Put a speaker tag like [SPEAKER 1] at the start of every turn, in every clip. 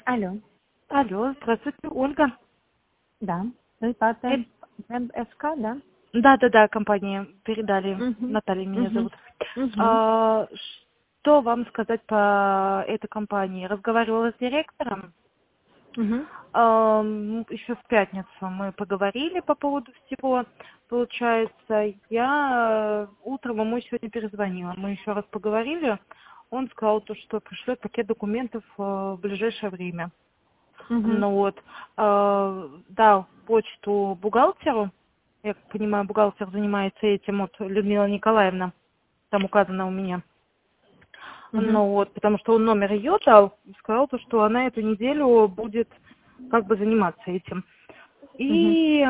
[SPEAKER 1] Алло,
[SPEAKER 2] Алло, здравствуйте, Ольга.
[SPEAKER 1] да. Вы по
[SPEAKER 2] Э,
[SPEAKER 1] МСК, да?
[SPEAKER 2] Да, компания передали,
[SPEAKER 1] Угу,
[SPEAKER 2] Наталья меня
[SPEAKER 1] угу,
[SPEAKER 2] зовут.
[SPEAKER 1] угу,
[SPEAKER 2] А, Что вам сказать по этой компании? Разговаривала с директором.
[SPEAKER 1] угу,
[SPEAKER 2] Еще в пятницу мы поговорили по поводу всего. Получается, я утром ему сегодня перезвонила. Мы еще раз поговорили. Он сказал, то, что пришлет пакет документов в ближайшее время.
[SPEAKER 1] угу,
[SPEAKER 2] Ну вот, дал почту бухгалтеру. Я как понимаю, бухгалтер занимается этим, вот Людмила Николаевна, там указано у меня.
[SPEAKER 1] угу,
[SPEAKER 2] Ну вот, потому что он номер ее дал, и сказал, то, что она эту неделю будет как бы заниматься этим.
[SPEAKER 1] угу.
[SPEAKER 2] И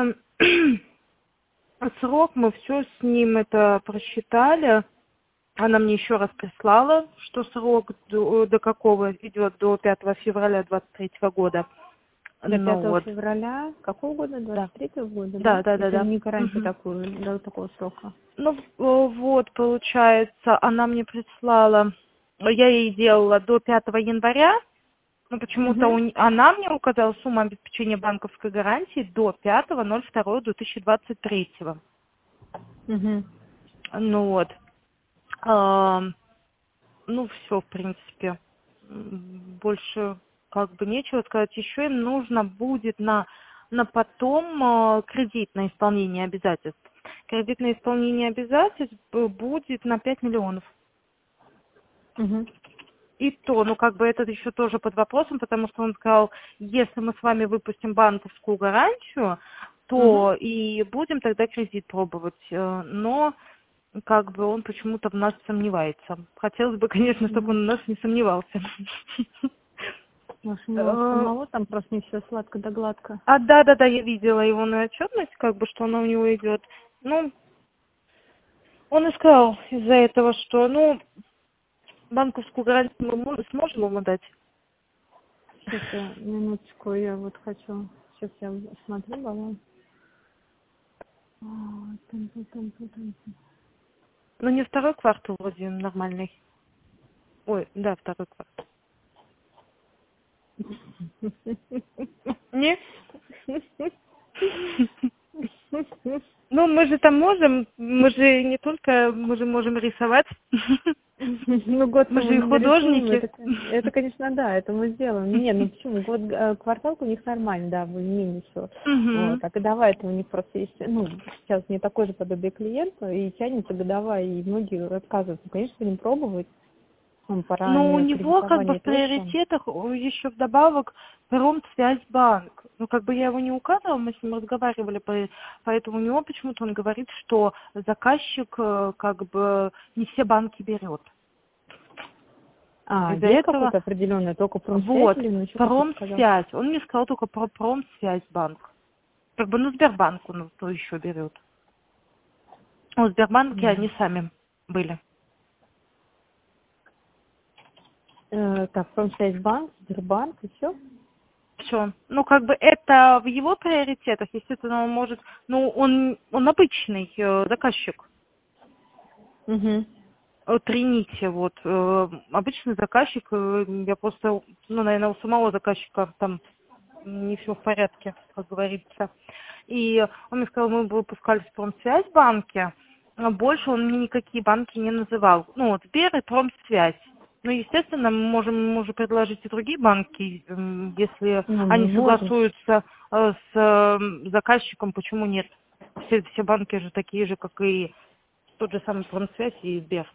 [SPEAKER 2] срок мы все с ним это просчитали. Она мне еще раз прислала, что срок до какого идет, до 5 февраля 23 года.
[SPEAKER 1] До
[SPEAKER 2] Ну
[SPEAKER 1] 5
[SPEAKER 2] вот,
[SPEAKER 1] февраля какого года?
[SPEAKER 2] да.
[SPEAKER 1] 23-го года, да?
[SPEAKER 2] Да.
[SPEAKER 1] Если не раньше
[SPEAKER 2] Мгм.
[SPEAKER 1] до такого срока.
[SPEAKER 2] Ну, вот, получается, она мне прислала, я ей делала до 5 января, но почему-то
[SPEAKER 1] Угу,
[SPEAKER 2] она мне указала сумму обеспечения банковской гарантии до 5.02.2023.
[SPEAKER 1] угу.
[SPEAKER 2] Ну вот, Ам, ну все, в принципе, больше как бы нечего сказать. Еще им нужно будет на потом кредит на исполнение обязательств. Кредит на исполнение обязательств будет на 5 миллионов.
[SPEAKER 1] Угу.
[SPEAKER 2] И то, ну как бы это еще тоже под вопросом, потому что он сказал, если мы с вами выпустим банковскую гарантию,
[SPEAKER 1] Угу.
[SPEAKER 2] то и будем тогда кредит пробовать. Но как бы он почему-то в нас сомневается. Хотелось бы, конечно, чтобы
[SPEAKER 1] Угу.
[SPEAKER 2] он в нас не сомневался.
[SPEAKER 1] Может, у него
[SPEAKER 2] Э,
[SPEAKER 1] самого там просто не все сладко да гладко.
[SPEAKER 2] Да, я видела его на отчетность, как бы, что она у него идет. Ну, он и сказал из-за этого, что, ну, банковскую гарантию мы сможем ему дать.
[SPEAKER 1] Сейчас я, минуточку, я вот хочу. Сейчас я смотрю баланс. А, там.
[SPEAKER 2] Ну, не второй квартал вроде нормальный. Ой, да, второй квартал. Не? Ну, мы же там можем, мы же не только, мы же можем рисовать.
[SPEAKER 1] Ну, год-то
[SPEAKER 2] Мы
[SPEAKER 1] мы
[SPEAKER 2] же и
[SPEAKER 1] нарисуем,
[SPEAKER 2] художники.
[SPEAKER 1] это, конечно, да, это мы сделаем. Не, ну почему, год, кварталка у них нормально, да, более-менее все. Вот,
[SPEAKER 2] Мгм.
[SPEAKER 1] а годовая это у них просто есть, ну, сейчас не такое же подобие клиента, и тянется годовая, и многие отказываются. Конечно, будем пробовать, пора
[SPEAKER 2] Но у
[SPEAKER 1] не
[SPEAKER 2] него как бы
[SPEAKER 1] кредитование
[SPEAKER 2] в
[SPEAKER 1] точно.
[SPEAKER 2] приоритетах еще вдобавок Промсвязьбанк. Ну, как бы я его не указывала, мы с ним разговаривали, поэтому у него почему-то он говорит, что заказчик как бы не все банки берет.
[SPEAKER 1] А,
[SPEAKER 2] Из-за
[SPEAKER 1] есть
[SPEAKER 2] этого
[SPEAKER 1] какой-то определенный, только промсвязь
[SPEAKER 2] вот,
[SPEAKER 1] или он еще какой-то сказал?
[SPEAKER 2] Промсвязь. Он мне сказал только про Промсвязьбанк. Как бы, ну, Сбербанк он кто еще берет. У Сбербанке они сами были.
[SPEAKER 1] Так, промсвязьбанк, Сбербанк и все?
[SPEAKER 2] Все. Ну, как бы это в его приоритетах, естественно, он может, ну, он обычный заказчик.
[SPEAKER 1] Угу.
[SPEAKER 2] Трените, вот, обычный заказчик, я просто, ну, наверное, у самого заказчика там не все в порядке, как говорится. И он мне сказал, мы бы выпускались в Промсвязьбанке, но больше он мне никакие банки не называл. Ну, вот Сбер и Промсвязь. Ну, естественно, мы можем ему уже предложить и другие банки, если
[SPEAKER 1] Ну, мы
[SPEAKER 2] они
[SPEAKER 1] можем.
[SPEAKER 2] согласуются с заказчиком, почему нет? Все банки же такие же, как и тот же самый Промсвязь и Сбер.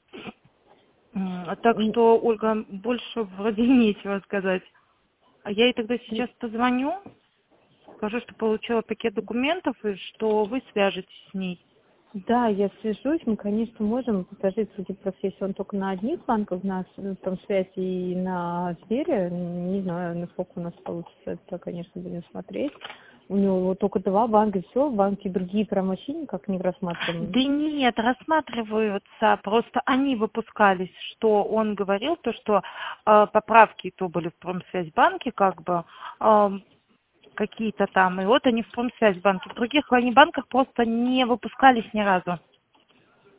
[SPEAKER 2] Так что, Ольга, больше вроде нечего сказать. А я ей тогда сейчас позвоню, скажу, что получила пакет документов и что вы свяжетесь с ней.
[SPEAKER 1] Да, я свяжусь, мы, конечно, можем предложить, судя по всему, если он только на одних банках, на там связь и на Сбере, не знаю, насколько у нас получится, это, конечно, будем смотреть. У него вот только два банка, все, банки другие прям вообще никак не рассматриваем.
[SPEAKER 2] Да нет, рассматриваются, просто они выпускались, что он говорил, то, что поправки то были в Промсвязьбанке, как бы, какие-то там, и вот они в Промсвязьбанке. В других они банках просто не выпускались ни разу.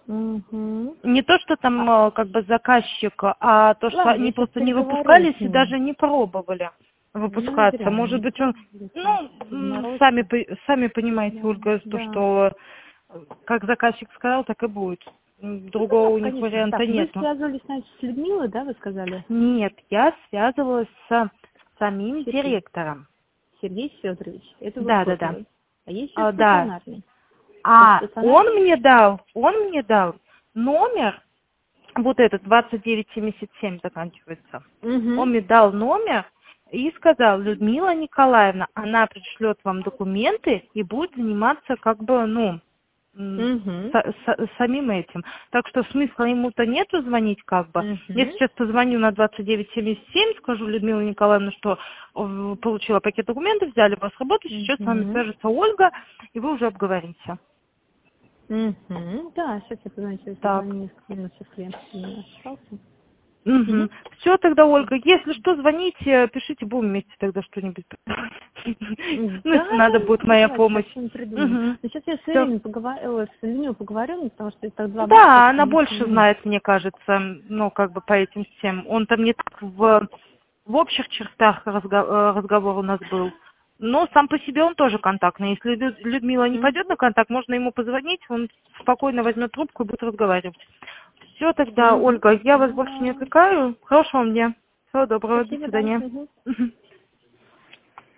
[SPEAKER 1] Угу.
[SPEAKER 2] Не то, что там как бы заказчик, а то, что
[SPEAKER 1] Ладно,
[SPEAKER 2] они
[SPEAKER 1] я сейчас
[SPEAKER 2] просто не
[SPEAKER 1] переговорю
[SPEAKER 2] выпускались
[SPEAKER 1] с
[SPEAKER 2] и
[SPEAKER 1] ним.
[SPEAKER 2] даже не пробовали
[SPEAKER 1] Ну,
[SPEAKER 2] выпускаться.
[SPEAKER 1] зря
[SPEAKER 2] Может
[SPEAKER 1] они.
[SPEAKER 2] быть, он, ну, сами,
[SPEAKER 1] Морозко.
[SPEAKER 2] сами понимаете,
[SPEAKER 1] Да,
[SPEAKER 2] Ольга, то,
[SPEAKER 1] да.
[SPEAKER 2] что как заказчик сказал, так и будет.
[SPEAKER 1] Ну,
[SPEAKER 2] Другого у
[SPEAKER 1] понятно,
[SPEAKER 2] них
[SPEAKER 1] конечно.
[SPEAKER 2] варианта
[SPEAKER 1] Так, вы
[SPEAKER 2] нету.
[SPEAKER 1] связывались, значит, с Людмилой, да, вы сказали?
[SPEAKER 2] Нет, я связывалась с самим
[SPEAKER 1] Сергей.
[SPEAKER 2] директором.
[SPEAKER 1] Сергей Федорович. Это
[SPEAKER 2] Да, да, да.
[SPEAKER 1] выплатный. А есть еще
[SPEAKER 2] Да.
[SPEAKER 1] стационарный. Вот
[SPEAKER 2] А
[SPEAKER 1] стационарный?
[SPEAKER 2] он мне дал номер, вот этот 2977 заканчивается. Он
[SPEAKER 1] Угу.
[SPEAKER 2] мне дал номер и сказал: Людмила Николаевна, она пришлет вам документы и будет заниматься как бы, ну,
[SPEAKER 1] Угу.
[SPEAKER 2] самим этим. Так что смысла ему-то нету звонить как бы. Я
[SPEAKER 1] Угу.
[SPEAKER 2] сейчас позвоню на 2977, скажу Людмила Николаевна, что получила пакет документов, взяли вас работу, сейчас с вами
[SPEAKER 1] Угу.
[SPEAKER 2] свяжется Ольга, и вы уже обговорите.
[SPEAKER 1] Угу. Да, сейчас я позвоню, сейчас
[SPEAKER 2] Так.
[SPEAKER 1] буквально несколько минут, сейчас клиент у меня остался.
[SPEAKER 2] Угу.
[SPEAKER 1] Угу.
[SPEAKER 2] Все тогда, Ольга, если что, звоните, пишите, будем вместе тогда что-нибудь. Ну, если
[SPEAKER 1] Да,
[SPEAKER 2] надо
[SPEAKER 1] да,
[SPEAKER 2] будет
[SPEAKER 1] не
[SPEAKER 2] моя
[SPEAKER 1] переживайте, сейчас
[SPEAKER 2] помощь.
[SPEAKER 1] что-нибудь придумаем.
[SPEAKER 2] Угу.
[SPEAKER 1] Но сейчас я с
[SPEAKER 2] Все.
[SPEAKER 1] Ириной поговорю, с Людмилой поговорю, ну, потому что это два брата,
[SPEAKER 2] Да,
[SPEAKER 1] это,
[SPEAKER 2] она
[SPEAKER 1] конечно,
[SPEAKER 2] больше
[SPEAKER 1] ну,
[SPEAKER 2] знает, мне кажется, ну, как бы по этим всем. Он там не так в общих чертах разговор у нас был. Но сам по себе он тоже контактный. Если Людмила не
[SPEAKER 1] Мгм.
[SPEAKER 2] пойдет на контакт, можно ему позвонить, он спокойно возьмет трубку и будет разговаривать. Все тогда,
[SPEAKER 1] Мгм.
[SPEAKER 2] Ольга, я вас больше не
[SPEAKER 1] Да.
[SPEAKER 2] отвлекаю. Хорошего вам дня. Всего доброго, до
[SPEAKER 1] Спасибо, да.
[SPEAKER 2] свидания.
[SPEAKER 1] Мгм.
[SPEAKER 2] Мгм.